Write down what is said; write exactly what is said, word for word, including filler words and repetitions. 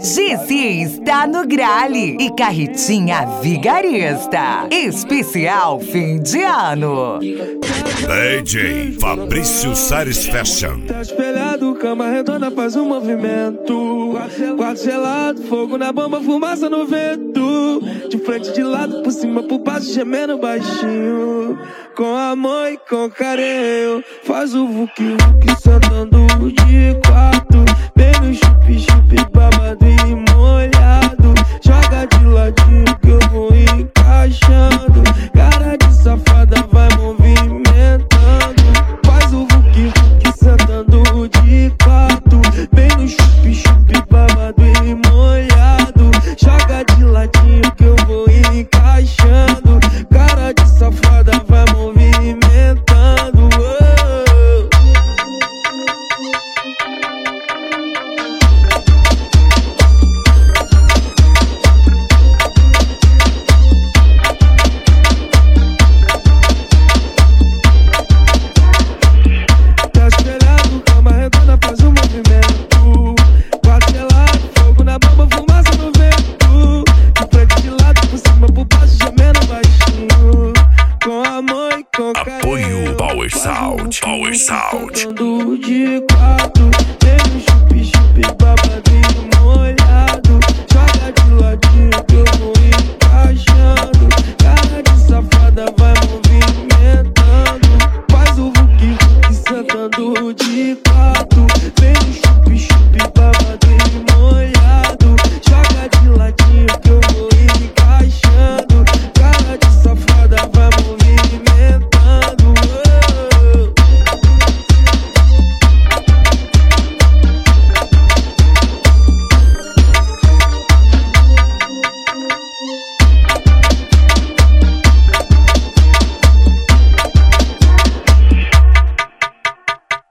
G C está no grale e Carretinha Vigarista. Especial fim de ano. D J Fabrício Sares Fashion. Tá espelhado, cama redonda faz um movimento. Quarto gelado, fogo na bomba, fumaça no vento. De frente, de lado, por cima, por baixo, gemendo baixinho. Com amor e com carinho. Faz o vuki vuki sentando de quatro. Bem no chupi chupi, babado e molhado. Joga de ladinho que eu vou encaixando. Cara de safada vai movimentando. Faz o vuki vuki sentando de quatro. Bem no chupi chupi, babado e molhado. Joga de ladinho que eu vou encaixando. Cara de safada vai movimentando. Oh. Tá espelhado, cama redonda faz um movimento. Quarto gelado, fogo na bomba, fumaça no vento. De frente, de lado, por cima, por baixo, gemendo baixinho. Com amor e com carinho. Apoio Power Sound, Power Sound. Sentando de quatro. Bem no chupi chupi, babado e molhado. Joga de ladinho que eu vou encaixando. Cara de safada vai movimentando. Faz o vuki vuki sentando de quatro. Bem no chupi